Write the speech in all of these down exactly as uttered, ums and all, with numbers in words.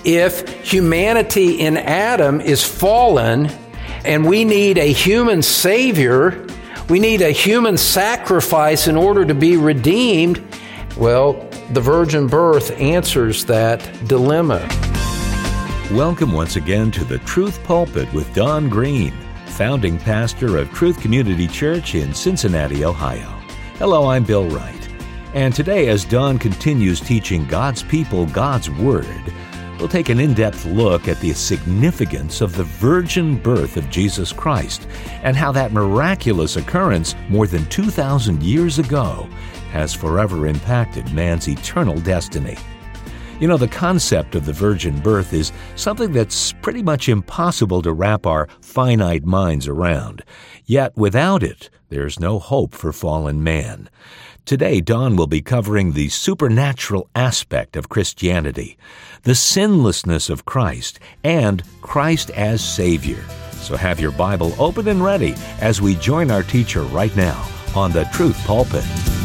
if humanity in Adam is fallen and we need a human Savior, we need a human sacrifice in order to be redeemed, well, the virgin birth answers that dilemma. Welcome once again to the Truth Pulpit with Don Green, founding pastor of Truth Community Church in Cincinnati, Ohio. Hello, I'm Bill Wright. And today, as Don continues teaching God's people God's Word, we'll take an in-depth look at the significance of the virgin birth of Jesus Christ and how that miraculous occurrence more than two thousand years ago has forever impacted man's eternal destiny. You know, the concept of the virgin birth is something that's pretty much impossible to wrap our finite minds around. Yet without it, there's no hope for fallen man. Today, Don will be covering the supernatural aspect of Christianity, the sinlessness of Christ, and Christ as Savior. So have your Bible open and ready as we join our teacher right now on the Truth Pulpit.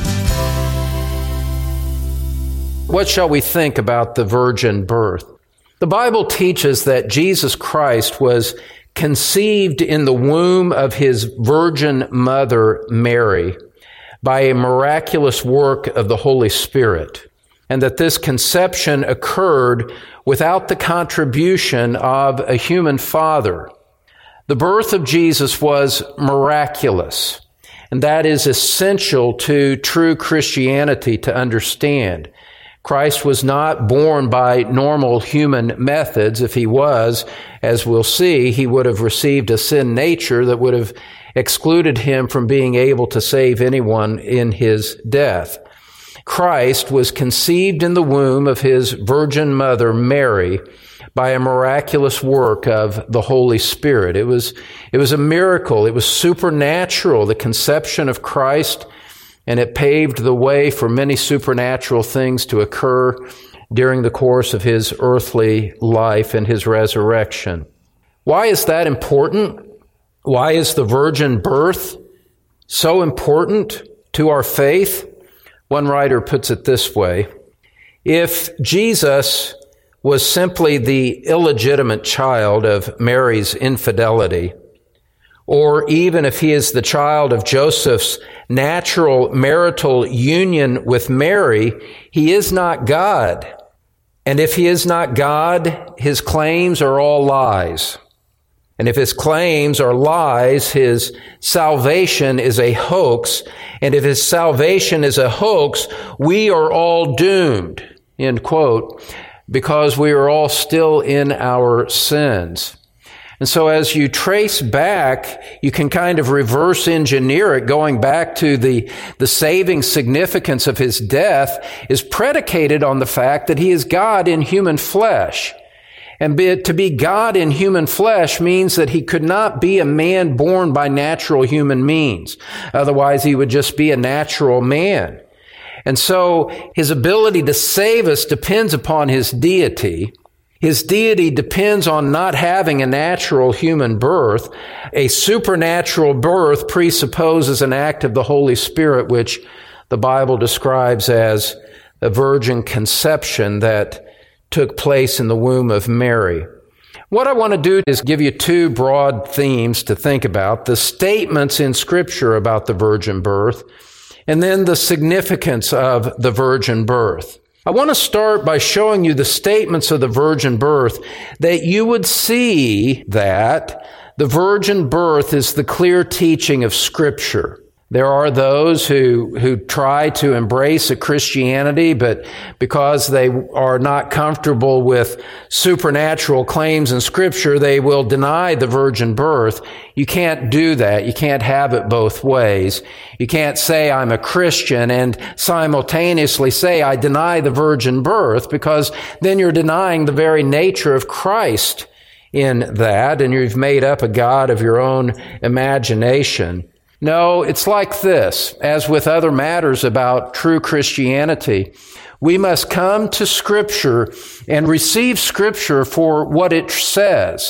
What shall we think about the virgin birth? The Bible teaches that Jesus Christ was conceived in the womb of his virgin mother, Mary, by a miraculous work of the Holy Spirit, and that this conception occurred without the contribution of a human father. The birth of Jesus was miraculous, and that is essential to true Christianity to understand. Christ was not born by normal human methods. If he was, as we'll see, he would have received a sin nature that would have excluded him from being able to save anyone in his death. Christ was conceived in the womb of his virgin mother, Mary, by a miraculous work of the Holy Spirit. It was, it was a miracle. It was supernatural, the conception of Christ, and it paved the way for many supernatural things to occur during the course of his earthly life and his resurrection. Why is that important? Why is the virgin birth so important to our faith? One writer puts it this way: if Jesus was simply the illegitimate child of Mary's infidelity, or even if he is the child of Joseph's natural marital union with Mary, he is not God. And if he is not God, his claims are all lies. And if his claims are lies, his salvation is a hoax. And if his salvation is a hoax, we are all doomed, end quote, because we are all still in our sins. And so as you trace back, you can kind of reverse engineer it, going back to the, the saving significance of his death is predicated on the fact that he is God in human flesh. And be, to be God in human flesh means that he could not be a man born by natural human means. Otherwise, he would just be a natural man. And so his ability to save us depends upon his deity. His deity depends on not having a natural human birth. A supernatural birth presupposes an act of the Holy Spirit, which the Bible describes as a virgin conception that took place in the womb of Mary. What I want to do is give you two broad themes to think about: the statements in Scripture about the virgin birth, and then the significance of the virgin birth. I want to start by showing you the statements of the virgin birth, that you would see that the virgin birth is the clear teaching of Scripture. There are those who, who try to embrace a Christianity, but because they are not comfortable with supernatural claims in Scripture, they will deny the virgin birth. You can't do that. You can't have it both ways. You can't say I'm a Christian and simultaneously say I deny the virgin birth, because then you're denying the very nature of Christ in that, and you've made up a God of your own imagination. No, it's like this. As with other matters about true Christianity, we must come to Scripture and receive Scripture for what it says.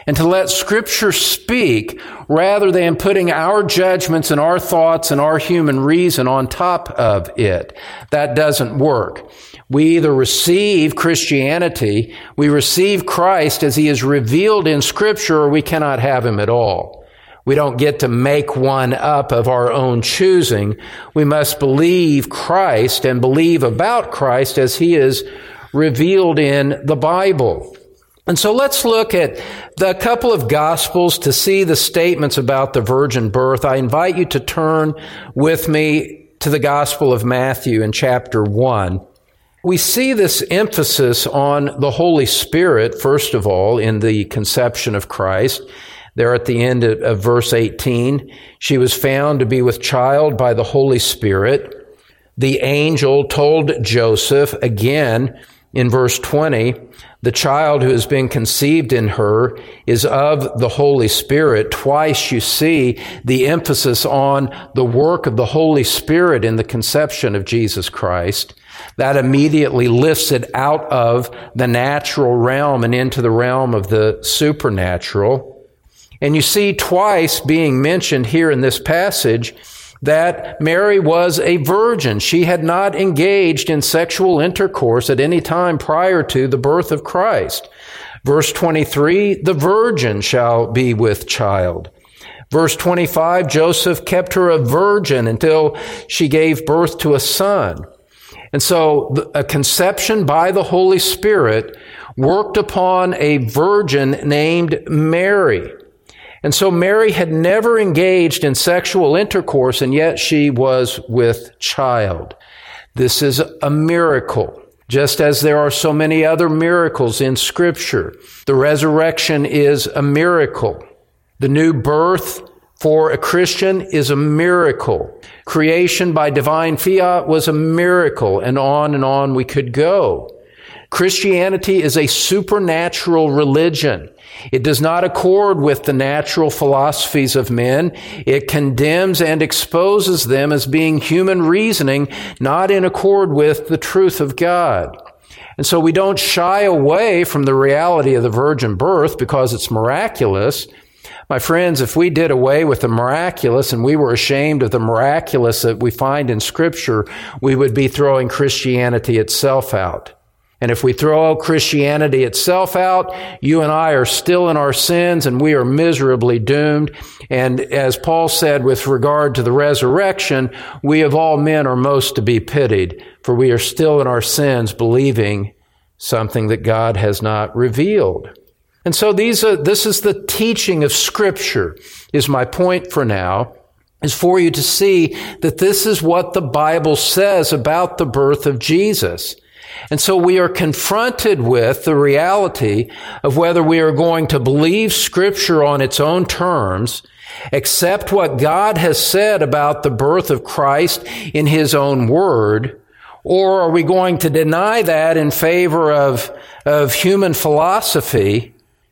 and to let Scripture speak rather than putting our judgments and our thoughts and our human reason on top of it. That doesn't work. We either receive Christianity, we receive Christ as He is revealed in Scripture, or we cannot have Him at all. We don't get to make one up of our own choosing. We must believe Christ and believe about Christ as He is revealed in the Bible. And so let's look at the couple of Gospels to see the statements about the virgin birth. I invite you to turn with me to the Gospel of Matthew in chapter one. We see this emphasis on the Holy Spirit, first of all, in the conception of Christ. There at the end of, of verse eighteen, she was found to be with child by the Holy Spirit. The angel told Joseph, again, in verse twenty, the child who has been conceived in her is of the Holy Spirit. Twice you see the emphasis on the work of the Holy Spirit in the conception of Jesus Christ. That immediately lifts it out of the natural realm and into the realm of the supernatural. And you see twice being mentioned here in this passage that Mary was a virgin. She had not engaged in sexual intercourse at any time prior to the birth of Christ. Verse twenty-three, the virgin shall be with child. Verse twenty-five, Joseph kept her a virgin until she gave birth to a son. And so a conception by the Holy Spirit worked upon a virgin named Mary. And so Mary had never engaged in sexual intercourse, and yet she was with child. This is a miracle, just as there are so many other miracles in Scripture. The resurrection is a miracle. The new birth for a Christian is a miracle. Creation by divine fiat was a miracle, and on and on we could go. Christianity is a supernatural religion. It does not accord with the natural philosophies of men. It condemns and exposes them as being human reasoning, not in accord with the truth of God. And so we don't shy away from the reality of the virgin birth because it's miraculous. My friends, if we did away with the miraculous and we were ashamed of the miraculous that we find in Scripture, we would be throwing Christianity itself out. And if we throw Christianity itself out, you and I are still in our sins and we are miserably doomed. And as Paul said with regard to the resurrection, we of all men are most to be pitied, for we are still in our sins believing something that God has not revealed. And so these are, this is the teaching of Scripture, is my point for now, is for you to see that this is what the Bible says about the birth of Jesus. And so we are confronted with the reality of whether we are going to believe Scripture on its own terms, accept what God has said about the birth of Christ in His own Word, or are we going to deny that in favor of, of human philosophy,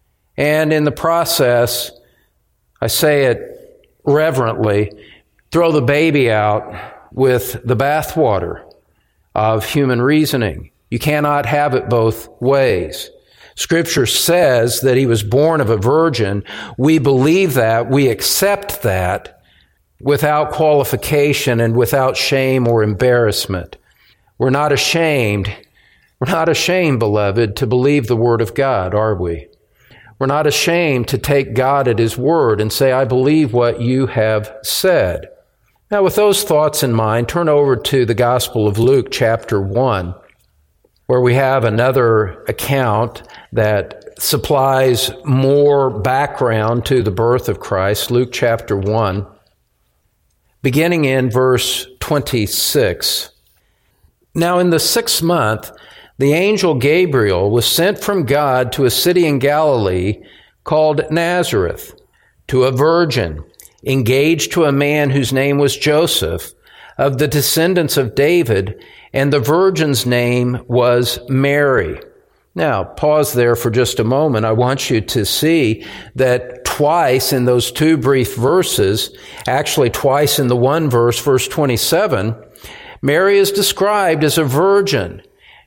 and in the process, I say it reverently, throw the baby out with the bathwater of human reasoning. You cannot have it both ways. Scripture says that He was born of a virgin. We believe that. We accept that without qualification and without shame or embarrassment. We're not ashamed. We're not ashamed, beloved, to believe the Word of God, are we? We're not ashamed to take God at His word and say, I believe what you have said. Now, with those thoughts in mind, turn over to the Gospel of Luke, chapter one, where we have another account that supplies more background to the birth of Christ. Luke, chapter one, beginning in verse twenty-six. Now, in the sixth month, the angel Gabriel was sent from God to a city in Galilee called Nazareth, to a virgin engaged to a man whose name was Joseph, of the descendants of David, and the virgin's name was Mary. Now, pause there for just a moment. I want you to see that twice in those two brief verses, actually twice in the one verse, verse twenty-seven, Mary is described as a virgin.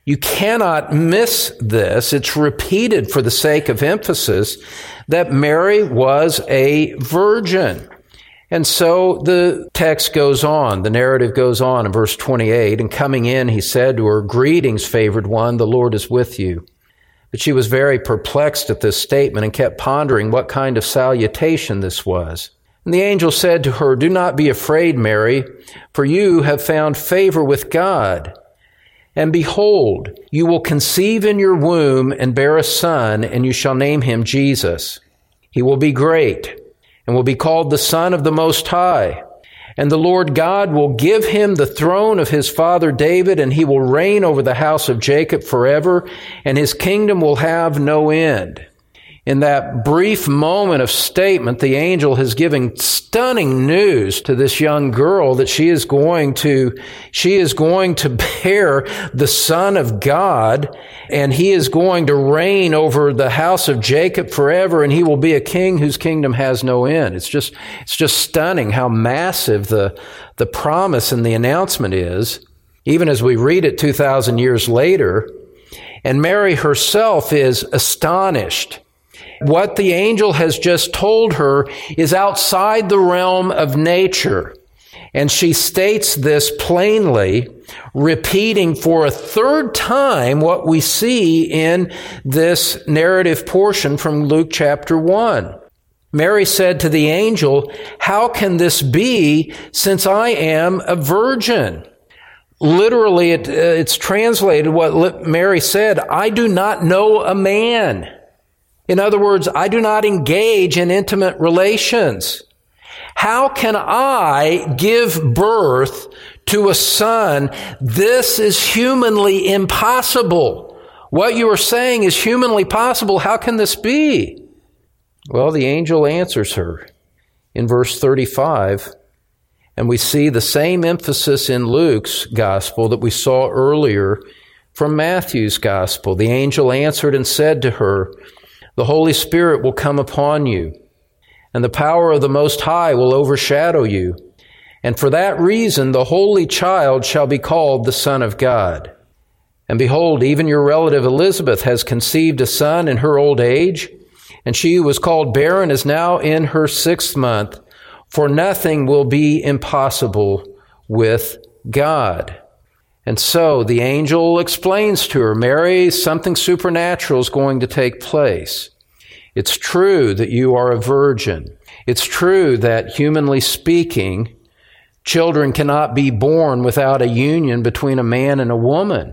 You cannot miss this. It's repeated for the sake of emphasis that Mary was a virgin. And so the text goes on, the narrative goes on in verse twenty-eight, and coming in, he said to her, "Greetings, favored one, the Lord is with you." But she was very perplexed at this statement and kept pondering what kind of salutation this was. And the angel said to her, "Do not be afraid, Mary, for you have found favor with God. And behold, you will conceive in your womb and bear a son, and you shall name him Jesus. He will be great and will be called the Son of the Most High. And the Lord God will give him the throne of his father David, and he will reign over the house of Jacob forever, and his kingdom will have no end." In that brief moment of statement, the angel is giving stunning news to this young girl that she is going to, she is going to bear the Son of God, and he is going to reign over the house of Jacob forever, and he will be a king whose kingdom has no end. It's just, it's just stunning how massive the, the promise and the announcement is, even as we read it two thousand years later. And Mary herself is astonished. What the angel has just told her is outside the realm of nature. And she states this plainly, repeating for a third time what we see in this narrative portion from Luke chapter one. Mary said to the angel, "How can this be, since I am a virgin?" Literally, it, uh, it's translated what Mary said, "I do not know a man." In other words, I do not engage in intimate relations. How can I give birth to a son? This is humanly impossible. What you are saying is humanly possible. How can this be? Well, the angel answers her in verse thirty-five, and we see the same emphasis in Luke's gospel that we saw earlier from Matthew's gospel. The angel answered and said to her, "The Holy Spirit will come upon you, and the power of the Most High will overshadow you. And for that reason, the Holy Child shall be called the Son of God. And behold, even your relative Elizabeth has conceived a son in her old age, and she who was called barren is now in her sixth month, for nothing will be impossible with God." And so the angel explains to her, "Mary, something supernatural is going to take place. It's true that you are a virgin. It's true that, humanly speaking, children cannot be born without a union between a man and a woman.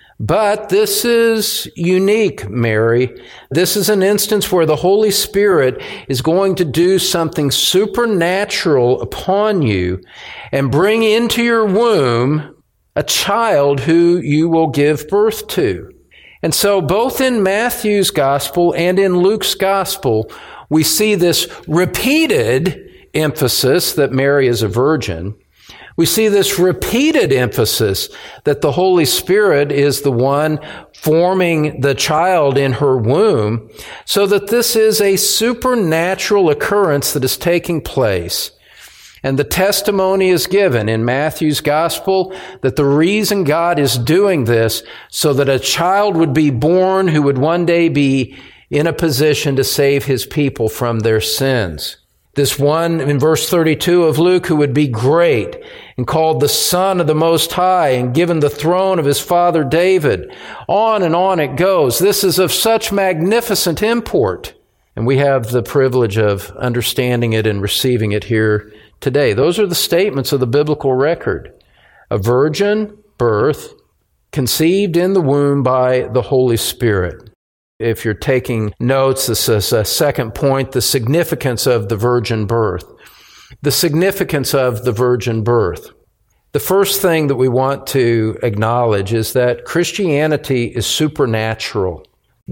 But this is unique, Mary. This is an instance where the Holy Spirit is going to do something supernatural upon you and bring into your womb a child who you will give birth to." And so both in Matthew's gospel and in Luke's gospel, we see this repeated emphasis that Mary is a virgin. We see this repeated emphasis that the Holy Spirit is the one forming the child in her womb, so that this is a supernatural occurrence that is taking place. And the testimony is given in Matthew's gospel that the reason God is doing this so that a child would be born who would one day be in a position to save his people from their sins. This one in verse thirty-two of Luke who would be great and called the Son of the Most High and given the throne of his father David. On and on it goes. This is of such magnificent import. And we have the privilege of understanding it and receiving it here today. Those are the statements of the biblical record. A virgin birth, conceived in the womb by the Holy Spirit. If you're taking notes, this is a second point, the significance of the virgin birth. The significance of the virgin birth. The first thing that we want to acknowledge is that Christianity is supernatural.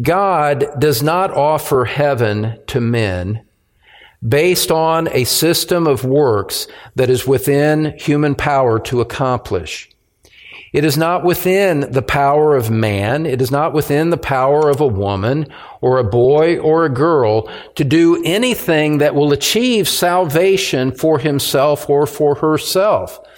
God does not offer heaven to men based on a system of works that is within human power to accomplish. It is not within the power of man. It is not within the power of a woman or a boy or a girl to do anything that will achieve salvation for himself or for herself.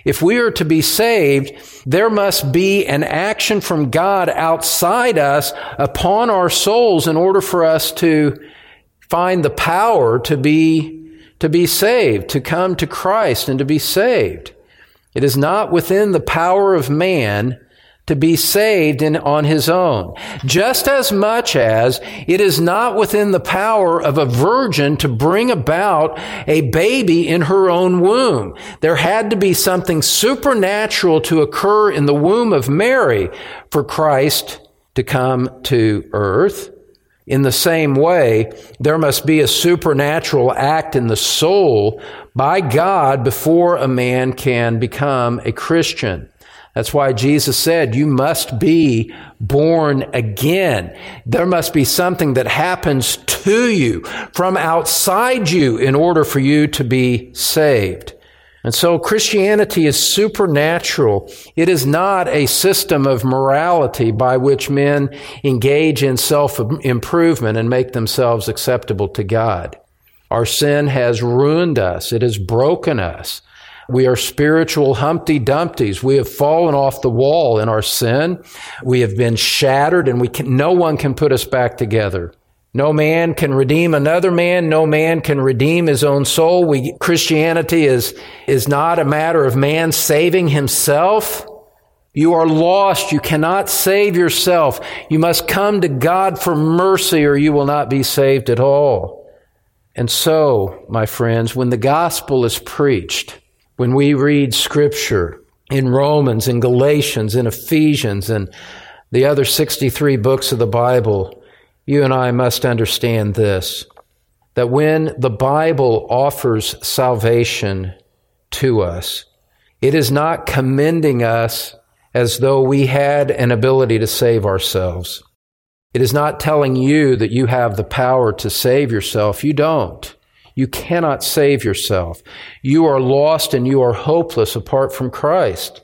If we are to be saved, there must be an action from God outside us upon our souls in order for us to find the power to be, to be saved, to come to Christ and to be saved. It is not within the power of man to be saved in, on his own, just as much as it is not within the power of a virgin to bring about a baby in her own womb. There had to be something supernatural to occur in the womb of Mary for Christ to come to earth. In the same way, there must be a supernatural act in the soul by God before a man can become a Christian. That's why Jesus said, you must be born again. There must be something that happens to you from outside you in order for you to be saved. And so Christianity is supernatural. It is not a system of morality by which men engage in self-improvement and make themselves acceptable to God. Our sin has ruined us. It has broken us. We are spiritual Humpty Dumptys. We have fallen off the wall in our sin. We have been shattered, and we can, no one can put us back together. No man can redeem another man. No man can redeem his own soul. We, Christianity is, is not a matter of man saving himself. You are lost. You cannot save yourself. You must come to God for mercy, or you will not be saved at all. And so, my friends, when the gospel is preached, when we read Scripture in Romans, in Galatians, in Ephesians, and the other sixty-three books of the Bible, you and I must understand this, that when the Bible offers salvation to us, it is not commending us as though we had an ability to save ourselves. It is not telling you that you have the power to save yourself. You don't. You cannot save yourself. You are lost and you are hopeless apart from Christ.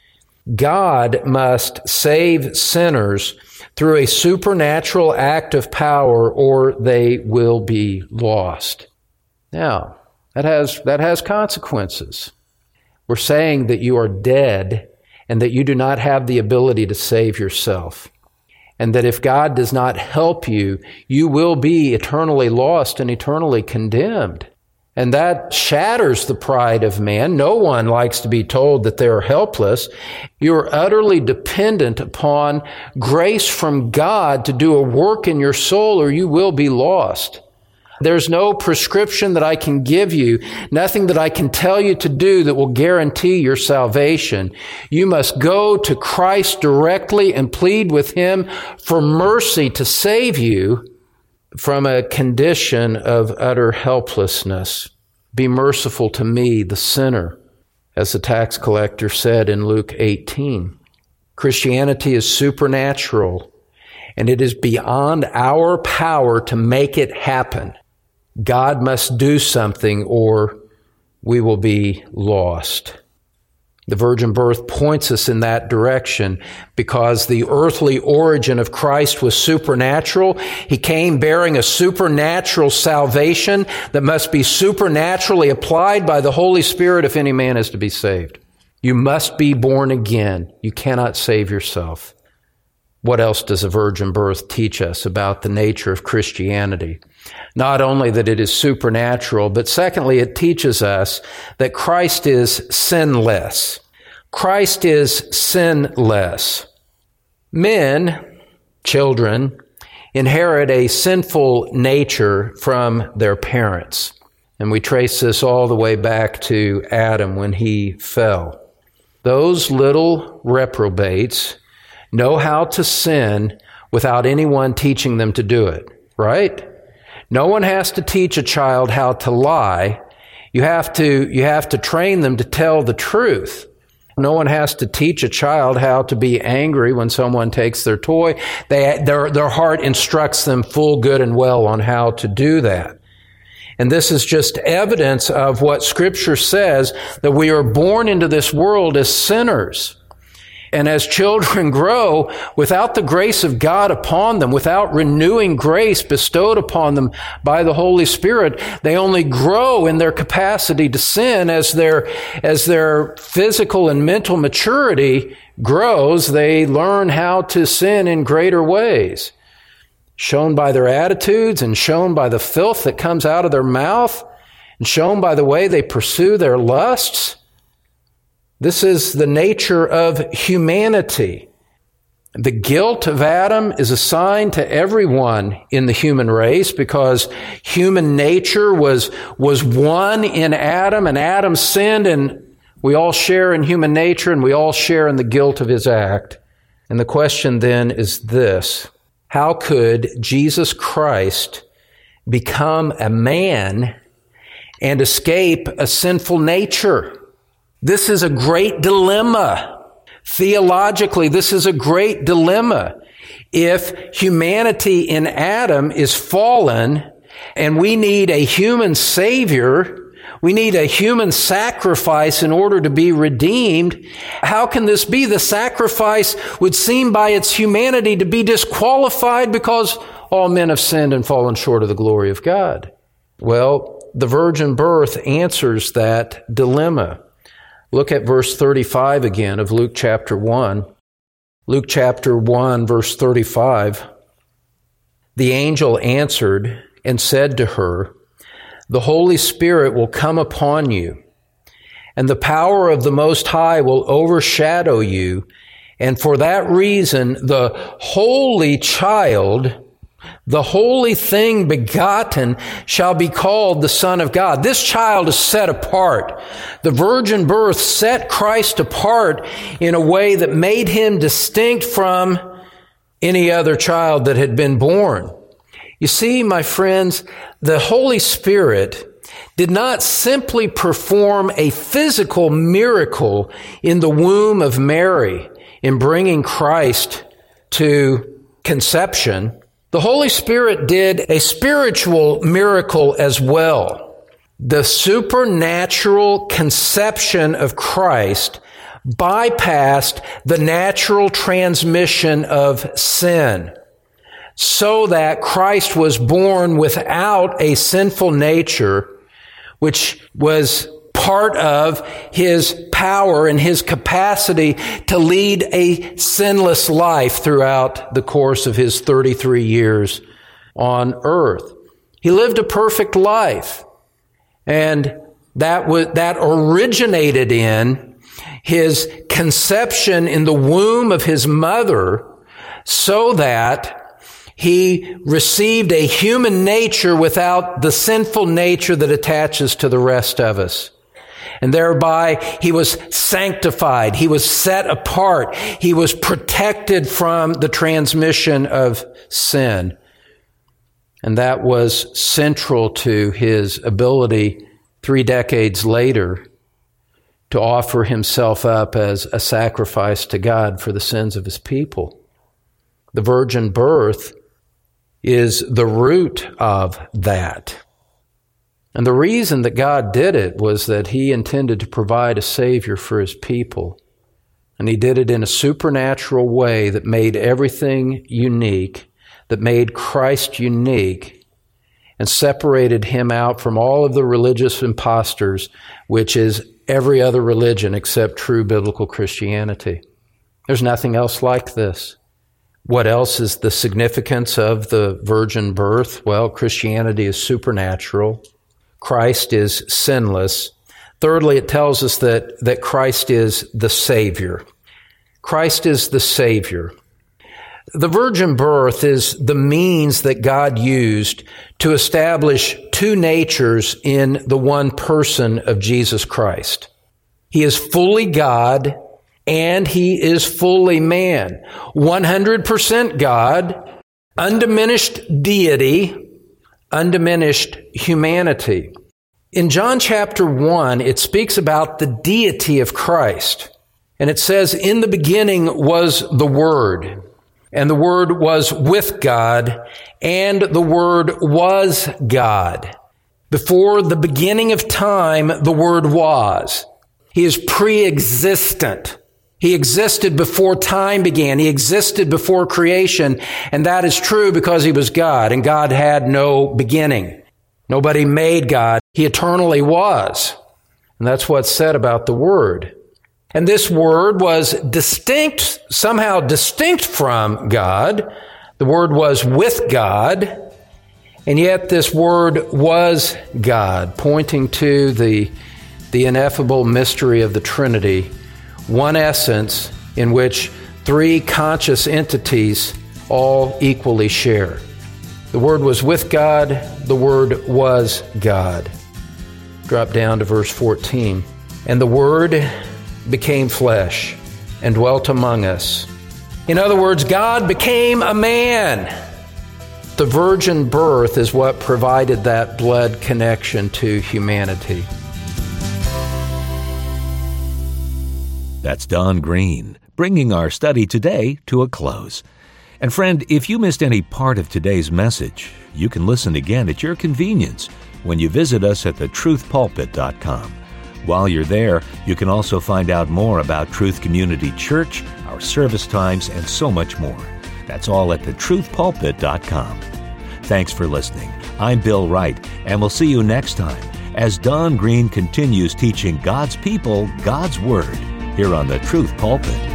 God must save sinners through a supernatural act of power, or they will be lost. Now, that has, that has consequences. We're saying that you are dead and that you do not have the ability to save yourself. And that if God does not help you, you will be eternally lost and eternally condemned. And that shatters the pride of man. No one likes to be told that they're helpless. You're utterly dependent upon grace from God to do a work in your soul, or you will be lost. There's no prescription that I can give you, nothing that I can tell you to do that will guarantee your salvation. You must go to Christ directly and plead with Him for mercy to save you from a condition of utter helplessness. Be merciful to me, the sinner, as the tax collector said in Luke eighteen. Christianity is supernatural, and it is beyond our power to make it happen. God must do something, or we will be lost. The virgin birth points us in that direction because the earthly origin of Christ was supernatural. He came bearing a supernatural salvation that must be supernaturally applied by the Holy Spirit if any man is to be saved. You must be born again. You cannot save yourself. What else does a virgin birth teach us about the nature of Christianity? Not only that it is supernatural, but secondly, it teaches us that Christ is sinless. Christ is sinless. Men, children, inherit a sinful nature from their parents. And we trace this all the way back to Adam when he fell. Those little reprobates know how to sin without anyone teaching them to do it, right? No one has to teach a child how to lie. You have to, you have to train them to tell the truth. No one has to teach a child how to be angry when someone takes their toy. They, their, their heart instructs them full good and well on how to do that. And this is just evidence of what Scripture says, that we are born into this world as sinners. And as children grow, without the grace of God upon them, without renewing grace bestowed upon them by the Holy Spirit, they only grow in their capacity to sin. As their, as their physical and mental maturity grows, they learn how to sin in greater ways, shown by their attitudes and shown by the filth that comes out of their mouth and shown by the way they pursue their lusts. This is the nature of humanity. The guilt of Adam is assigned to everyone in the human race because human nature was, was one in Adam, and Adam sinned, and we all share in human nature, and we all share in the guilt of his act. And the question then is this: how could Jesus Christ become a man and escape a sinful nature? This is a great dilemma. Theologically, this is a great dilemma. If humanity in Adam is fallen and we need a human Savior, we need a human sacrifice in order to be redeemed, how can this be? The sacrifice would seem by its humanity to be disqualified because all men have sinned and fallen short of the glory of God. Well, the virgin birth answers that dilemma. Look at verse thirty-five again of Luke chapter one. Luke chapter one, verse thirty-five. The angel answered and said to her, "The Holy Spirit will come upon you, and the power of the Most High will overshadow you, and for that reason the holy child, the holy thing begotten, shall be called the Son of God." This child is set apart. The virgin birth set Christ apart in a way that made him distinct from any other child that had been born. You see, my friends, the Holy Spirit did not simply perform a physical miracle in the womb of Mary in bringing Christ to conception. The Holy Spirit did a spiritual miracle as well. The supernatural conception of Christ bypassed the natural transmission of sin, so that Christ was born without a sinful nature, which was part of his power and his capacity to lead a sinless life throughout the course of his thirty-three years on earth. He lived a perfect life, and that was, that originated in his conception in the womb of his mother, so that he received a human nature without the sinful nature that attaches to the rest of us. And thereby he was sanctified. He was set apart. He was protected from the transmission of sin. And that was central to his ability three decades later to offer himself up as a sacrifice to God for the sins of his people. The virgin birth is the root of that. And the reason that God did it was that he intended to provide a Savior for his people. And he did it in a supernatural way that made everything unique, that made Christ unique, and separated him out from all of the religious imposters, which is every other religion except true biblical Christianity. There's nothing else like this. What else is the significance of the virgin birth? Well, Christianity is supernatural. Christ is sinless. Thirdly, it tells us that, that Christ is the Savior. Christ is the Savior. The virgin birth is the means that God used to establish two natures in the one person of Jesus Christ. He is fully God and he is fully man. one hundred percent God, undiminished deity, undiminished humanity. In John chapter one, it speaks about the deity of Christ. And it says, "In the beginning was the Word, and the Word was with God, and the Word was God. Before the beginning of time, the Word was." He is pre-existent. He existed before time began. He existed before creation, and that is true because he was God, and God had no beginning. Nobody made God. He eternally was. And that's what's said about the Word. And this Word was distinct, somehow distinct from God. The Word was with God, and yet this Word was God, pointing to the, the ineffable mystery of the Trinity, one essence in which three conscious entities all equally share. The Word was with God, the Word was God. Drop down to verse fourteen. And the Word became flesh and dwelt among us. In other words, God became a man. The virgin birth is what provided that blood connection to humanity. That's Don Green, bringing our study today to a close. And friend, if you missed any part of today's message, you can listen again at your convenience when you visit us at the truth pulpit dot com. While you're there, you can also find out more about Truth Community Church, our service times, and so much more. That's all at the truth pulpit dot com. Thanks for listening. I'm Bill Wright, and we'll see you next time as Don Green continues teaching God's people God's Word here on the Truth Pulpit.